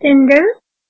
தென்றல்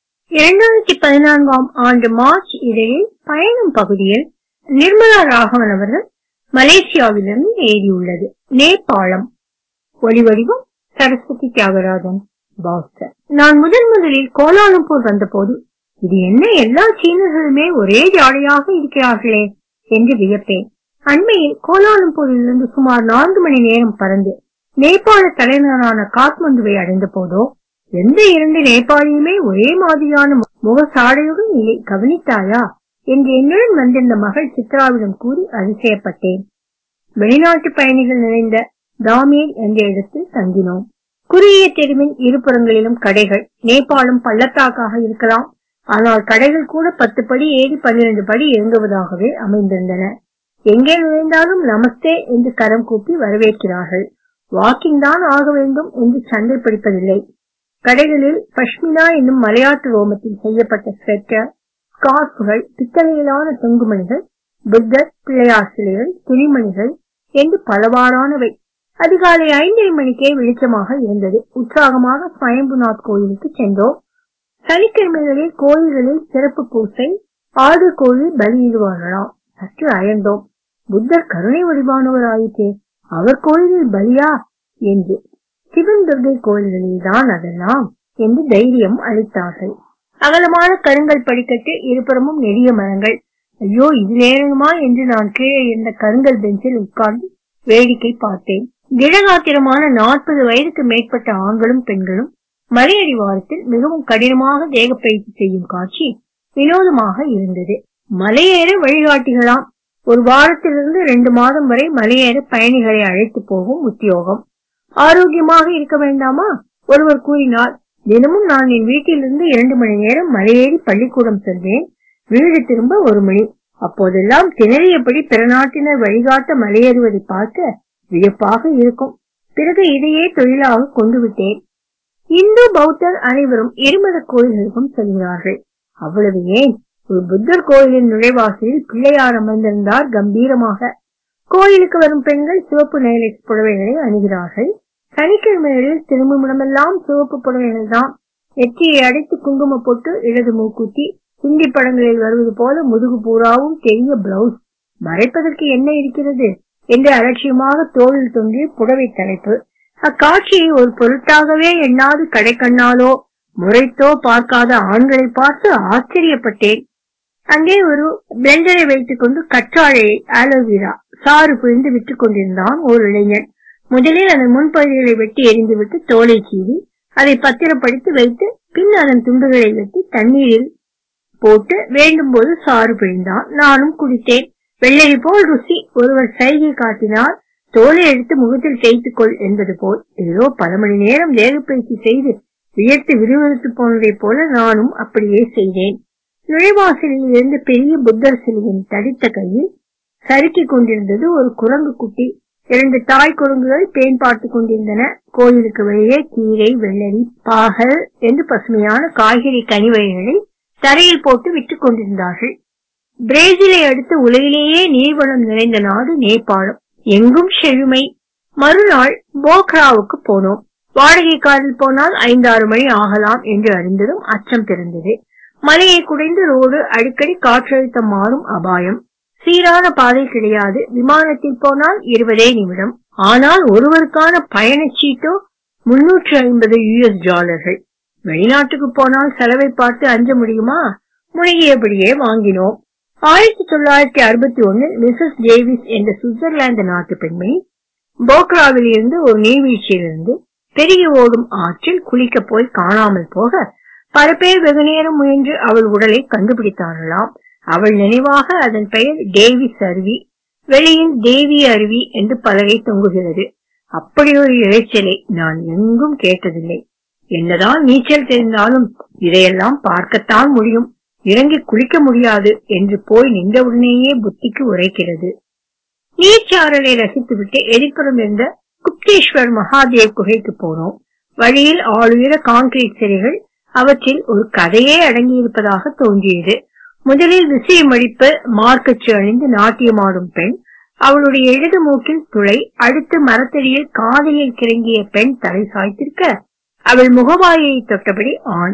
2014ஆம் ஆண்டு மார்ச் இதழில் பயணம் பகுதியில் நிர்மலா ராகவன் அவர்கள் மலேசியாவிலிருந்து எழுதியுள்ளது. நேபாளம். ஒலிவடிவம் சரஸ்வதி தியாகராஜன், பாஸ்டன். நான் முதலில் கோலாலம்பூர் வந்தபோது இது என்ன, எல்லா சீனர்களுமே ஒரே ஜாடையாக இருக்கிறார்களே என்று வியப்பேன். அண்மையில் கோலாலம்பூரிலிருந்து சுமார் 4 மணி நேரம் பறந்து நேபாள தலைநகரான காத்மண்டுவை அடைந்த போதோ எந்த 2 நேபாளியுமே ஒரே மாதிரியான முகசாடையுடன் இல்லை, கவனித்தாயா என்று என்னுடன் வந்திருந்த மகள் சித்ராவிடம் கூறி அதிசயப்பட்டேன். வெளிநாட்டு பயணிகள் நிறைந்த தாமீர் என்ற இடத்தில் தங்கினோம். குறுகிய தெருவின் இருபுறங்களிலும் கடைகள். நேபாளம் பள்ளத்தாக்காக இருக்கலாம், ஆனால் கடைகள் கூட 10 படி ஏறி 12 படி இறங்குவதாகவே அமைந்திருந்தன. எங்கே நுழைந்தாலும் நமஸ்தே என்று கரம் கூப்பி வரவேற்கிறார்கள். வாக்கிங் தான் ஆக வேண்டும் என்று சண்டை பிடிப்பதில்லை. கடைகளில் பஷ்மினா என்னும் மலையாட்டு ரோமத்தில் செய்யப்பட்ட ஸ்வெட்டர், ஸ்கார்ஃப்கள், பித்தளையிலான தொங்குமணிகள், புத்தர், பிள்ளையார் சிலைகள், துணிமணிகள் என்று பலவாறானவை. அதிகாலை 5:30 மணிக்கே வெளிச்சமாக இருந்தது. உற்சாகமாக ஸ்வயம்புநாத் கோயிலுக்கு சென்றோம். சனிக்கிழமைகளில் கோயில்களில் சிறப்பு பூசை, ஆடு கோழி பலியிடுவார்களாம். சற்று அயர்ந்தோம். புத்தர் கருணை வடிவானவர் ஆயிற்றே, அவர் கோயிலில் பலியா என்று. சிவன் துர்கை கோயில்களில் தான் அதெல்லாம் என்று தைரியம் அளித்தார்கள். அகலமான கருங்கல் படிக்கட்டு, இருபுறமும் நெடிய மரங்கள். ஐயோ, இது நேரணுமா என்று நான் கீழே இருந்த கருங்கல் பெஞ்சில் உட்கார்ந்து வேடிக்கை பார்த்தேன். திடகாத்திரமான 40 வயதுக்கு மேற்பட்ட ஆண்களும் பெண்களும் மலையடிவாரத்தில் மிகவும் கடினமாக தேகப்பயிற்சி செய்யும் காட்சி வினோதமாக இருந்தது. மலையேற வழிகாட்டிகளாம். ஒரு வாரத்திலிருந்து 2 மாதம் வரை மலையேற பயணிகளை அழைத்து போகும் உத்தியோகம். ஆரோக்கியமாக இருக்க வேண்டாமா? ஒருவர் கூறினார். தினமும் நான் என் வீட்டிலிருந்து 2 மணி நேரம் மலையேறி பள்ளிக்கூடம் செல்வேன். வீடு திரும்ப 1 மணி. அப்போதெல்லாம் திணறியபடி பிற நாட்டினர் வழிகாட்ட மலையேறுவதை பார்க்க வியப்பாக இருக்கும். பிறகு இதையே தொழிலாக கொண்டு விட்டேன். இந்து பௌத்தர் அனைவரும் இருமத கோயில்களுக்கும் செல்கிறார்கள். அவ்வளவு ஏன், ஒரு புத்தர் கோயிலின் நுழைவாசலில் பிள்ளையார் அமர்ந்திருந்தார் கம்பீரமாக. கோயிலுக்கு வரும் பெண்கள் சிவப்பு நைலக்ஸ் புடவைகளை அணிகிறார்கள். சனிக்கிழமைகளில் திரும்புமிடமெல்லாம் சிவப்பு புடவைகள் தான். நெற்றியை அடைத்து குங்கும போட்டு, இடது மூக்குத்தி, ஹிந்தி படங்களில் வருவது போல முதுகு பூராவும் பெரிய பிளவுஸ். மறைப்பதற்கு என்ன இருக்கிறது என்று அலட்சியமாக தோளில் தொங்கிய புடவை தலைப்பு. அக்காட்சியை ஒரு பொருட்டாகவே எண்ணாது கடைக்கண்ணாலோ முறைத்தோ பார்க்காத ஆண்களை பார்த்து ஆச்சரியப்பட்டேன். அங்கே ஒரு பிளெண்டரை வைத்துக் கொண்டு கற்றாழையை, ஆலோவேரா சாறு பிழிந்து விட்டுக் கொண்டிருந்தான் ஒரு இளைஞன். முதலில் அதன் முன்பகுதிகளை வெட்டி எரிந்துவிட்டு தோலை சீவி அதை பத்திரப்படுத்தி வைத்து, பின் அதன் துண்டுகளை வெட்டி தண்ணீரில் போட்டு வேண்டும் போது சாறு பிழிந்தான். நானும் குடித்தேன். வெள்ளரி போல் ருசி. ஒருவர் சைகை காட்டினார், தோலை எடுத்து முகத்தில் தேய்த்துக் கொள் என்பது போல். ஏதோ பல மணி நேரம் தேகப்பயிற்சி செய்து வியர்த்து விறுவிறுத்து போனதை போல நானும் அப்படியே செய்தேன். நுழைவாசலில் இருந்து பெரிய புத்தர் சிலையின் தடித்த கையில் சறுக்கிக் கொண்டிருந்தது ஒரு குரங்கு குட்டி. 2 தாய் குரங்குகள் பேன் பார்த்துக் கொண்டிருந்தன. கோயிலுக்கு வெளியே கீரை, வெள்ளரி, பாகல் என்று பசுமையான காய்கறி கனி வகைகளை தரையில் போட்டு விட்டுக் கொண்டிருந்தார்கள். பிரேசிலை அடுத்து உலகிலேயே நீர்வளம் நிறைந்த நாடு நேபாளம். எங்கும் செழுமை. மறுநாள் போக்ராவுக்கு போனோம். வாடகை காரில் போனால் 5-6 மணி ஆகலாம் என்று அறிந்ததும் அச்சம் பிறந்தது. மலையை குடைந்து ரோடு, அடிக்கடி காற்றழுத்தம் மாறும் அபாயம். சீரான பாதை கிடையாது. விமானத்தில் போனால் 20 நிமிடம். ஆனால் ஒருவருக்கான பயணச்சீட்டோ $350. வெளிநாட்டுக்கு போனால் செலவை பார்த்து அஞ்ச முடியுமா? முழுகியபடியே வாங்கினோம். 1961 மிசஸ் டேவிஸ் என்ற சுவிட்சர்லாந்து நாட்டு பெண்மணி போக்ராவில் இருந்து ஒரு நீர்வீழ்ச்சியிலிருந்து பெருகி ஓடும் ஆற்றில் குளிக்க போய் காணாமல் போக பல பேர் வெகுநேரம் முயன்று அவள் உடலை கண்டுபிடித்தார்களாம். அவள் நினைவாக அதன் பெயர் டேவிஸ் அருவி. வெளியில் தேவி அருவி என்று பலகை தொங்குகிறது. அப்படி ஒரு இறைச்சலை நான் எங்கும் கேட்டதில்லை. என்னதான் நீச்சல் தெரிந்தாலும் இதையெல்லாம் பார்க்கத்தான் முடியும், இறங்கி குளிக்க முடியாது என்று போய் நின்றவுடனேயே புத்திக்கு உரைக்கிறது. நீர்ச்சாரலை ரசித்துவிட்டு எதிர்ப்புறம் இருந்த குப்தேஸ்வர் மகாதேவ் குகைக்கு போனோம். வழியில் ஆளுயர கான்கிரீட் சிலைகள், அவற்றில் ஒரு கதையே அடங்கியிருப்பதாக தோன்றியது. முதலில் விசிறி மடிப்பு, மார்க்கச்சு அணிந்து நாட்டியமாடும் பெண், அவளுடைய இடது மூக்கில் துளை. அடுத்து மரத்தடியில் காதையில் கிறங்கிய பெண் தலை சாய்த்திருக்க, அவள் முகவாயை தொட்டபடி ஆண்.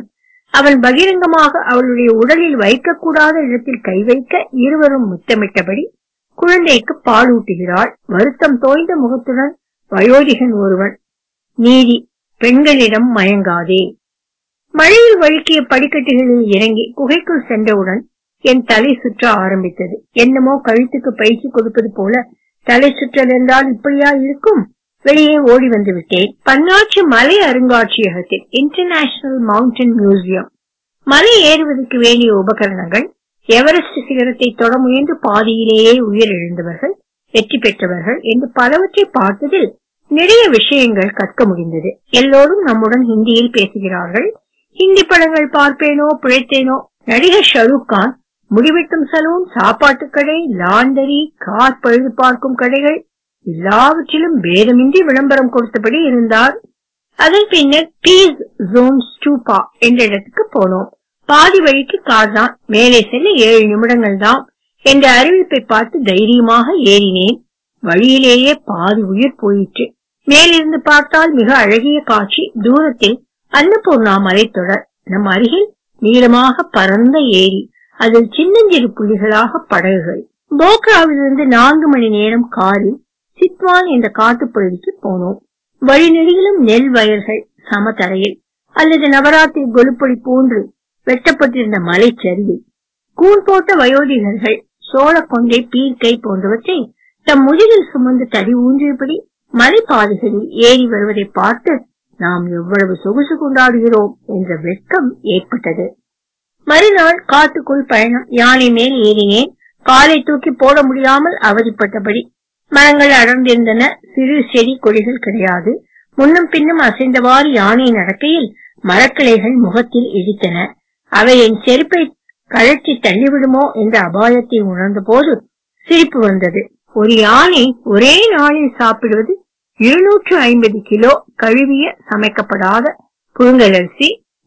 அவன் பகிரங்கமாக அவளுடைய உடலில் வைக்கக்கூடாத இடத்தில் கை வைக்க இருவரும் முத்தமிட்டபடி குழந்தைக்கு பாலூட்டுகிறாள். வருத்தம் தோய்ந்த முகத்துடன் வயோதிகன் ஒருவன். நீதி, பெண்களிடம் மயங்காதே. மழையில் வழுக்கிய படிக்கட்டுகளில் இறங்கி குகைக்குள் சென்றவுடன் என் தலை சுற்ற ஆரம்பித்தது. என்னமோ கழுத்துக்கு பயிற்சி கொடுப்பது போல தலை சுற்றல் என்றால் இப்படியா இருக்கும்? வெளியே ஓடி வந்து விட்டேன். பன்னாட்சி மலை அருங்காட்சியகத்தில் இன்டர்நேஷனல் மவுண்டன் மியூசியம் மலை ஏறுவதற்கு வேண்டிய உபகரணங்கள், எவரெஸ்ட் சிகரத்தை தொட முயன்று பாதியிலேயே உயிரிழந்தவர்கள், வெற்றி பெற்றவர்கள் என்று பலவற்றை பார்த்ததில் நிறைய விஷயங்கள் கற்க முடிந்தது. எல்லோரும் நம்முடன் ஹிந்தியில் பேசுகிறார்கள். ஹிந்தி படங்கள் பார்ப்பேனோ பிழைத்தேனோ. நடிகர் ஷாருக் கான் முடிவெட்டும் சலூன், சாப்பாட்டு கடை, லாண்டரி, கார் பழுது பார்க்கும் கடைகள் எல்லாவற்றிலும் பேதமின்றி விளம்பரம் கொடுத்தபடி இருந்தார். அதன் பின்னர் பீஸ் ஜோன் ஸ்டூபா என்ற இடத்துக்கு போனோம். பாதி வழிக்கு கார் தான், மேலே செல்ல 7 நிமிடங்கள் தான் என்ற அறிவிப்பை பார்த்து தைரியமாக ஏறினேன். வழியிலேயே பாதி உயிர் போயிற்று. மேலிருந்து பார்த்தால் மிக அழகிய காட்சி. தூரத்தில் அன்னபூர்ணா மலைத்தொடர், நம் அருகில் நீளமாக பரந்த ஏரி, அதில் சின்னஞ்சிறு புள்ளிகளாக படகுகள். போக்ராவிலிருந்து 4 மணி நேரம் காரில் சித்வான் என்ற காட்டுப்பகுதிக்கு போனோம். வழிநெடுகிலும் நெல் வயல்கள், சமதரையில் அல்லது நவராத்திரி கொலுப்பொடி போன்று வெட்டப்பட்டிருந்த மலைச்சரிவு. கூன் போட்ட வயோதிகர்கள் சோளக்கொண்டை, பீர்க்கை போன்றவற்றை தம் முதுகில் சுமந்து தடி ஊன்றியபடி மலைப்பாதைகளில் ஏறி வருவதை பார்த்து நாம் எவ்வளவு சொகுசு கொண்டாடுகிறோம் என்ற வெட்கம் ஏற்பட்டது. மறுநாள் காட்டுக்குள் பயணம். யானை மேல் ஏறினேன். காலை தூக்கி போட முடியாமல் அவதிப்பட்டபடி. மரங்கள் அடர்ந்திருந்தன. சிறு செடி கொடிகள் கிடையாது. முன்னும் பின்னும் அசைந்தவாறு யானை நடக்கையில் மரக்கிளைகள் முகத்தில் இடித்தன. அவை என் செருப்பை கழற்றி தள்ளிவிடுமோ என்ற அபாயத்தை உணர்ந்த போது சிரிப்பு வந்தது. ஒரு யானை ஒரே நாளில் சாப்பிடுவது 250 கிலோ கழுவிய சமைக்கப்படாத புழுங்கலரிசி,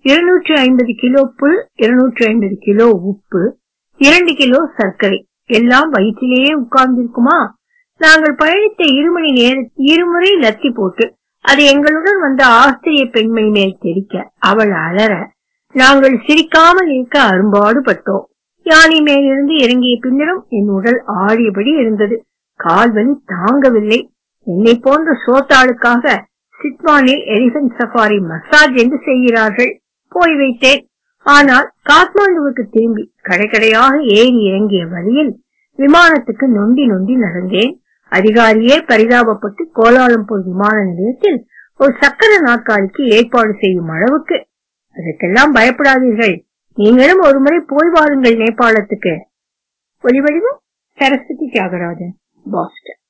250 கிலோ புல், 250 கிலோ உப்பு, 2 கிலோ சர்க்கரை எல்லாம் வயிற்றிலேயே உட்கார்ந்திருக்குமா? நாங்கள் பயணித்த 2 மணி நேரத்தில் 2 முறை லத்தி போட்டு அது எங்களுடன் வந்த ஆஸ்திரிய பெண்மணி மேல் தெரிக்க அவள் அலற நாங்கள் சிரிக்காமல் இருக்க அரும்பாடு பட்டோம். யானை மேலிருந்து இறங்கிய பின்னரும் என் உடல் ஆடியபடி இருந்தது. கால்வலி தாங்கவில்லை. என்னை போன்ற சோத்தாளுக்காக சித்வானில் எலிபென்ட் சஃபாரி மசாஜ் என்று செய்கிறார்கள். போய் வைத்தேன். ஆனால் காத்மாண்டுவுக்கு திரும்பி கடைக்கடையாக ஏறி இறங்கிய வழியில் விமானத்துக்கு நொண்டி நொண்டி நடந்தேன். அதிகாரியே பரிதாபப்பட்டு கோலாலம்பூர் விமான நிலையத்தில் ஒரு சக்கர நாற்காலிக்கு ஏற்பாடு செய்யும் அளவுக்கு. அதற்கெல்லாம் பயப்படாதீர்கள், நீங்களும் ஒரு முறை போய் வாருங்கள் நேபாளத்துக்கு. ஒலிவடிவம் சரஸ்வதி தியாகராஜன், பாஸ்டன்.